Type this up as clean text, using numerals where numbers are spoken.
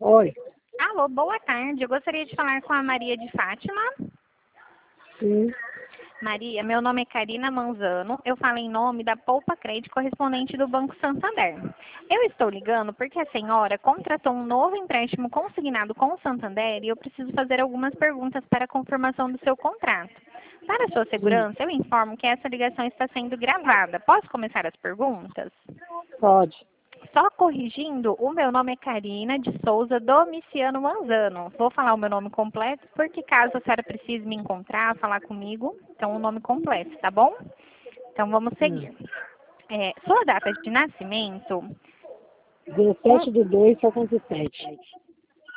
Oi, Alô, boa tarde. Eu gostaria de falar com a Maria de Fátima. sim, Maria, meu nome é Karina Manzano. Eu falo em nome da Poupa Crédito correspondente do Banco Santander. Eu estou ligando porque a senhora contratou um novo empréstimo consignado com o Santander e eu preciso fazer algumas perguntas para a confirmação do seu contrato. Para sua sim, segurança, eu informo que essa ligação está sendo gravada. Posso começar as perguntas? pode. Só corrigindo, o meu nome é Karina de Souza Domiciano Manzano. Vou falar o meu nome completo, porque caso a senhora precise me encontrar, falar comigo, então o nome completo, tá bom? Então vamos Hum. seguir. Sua data de nascimento, um, 17 de 2, 77.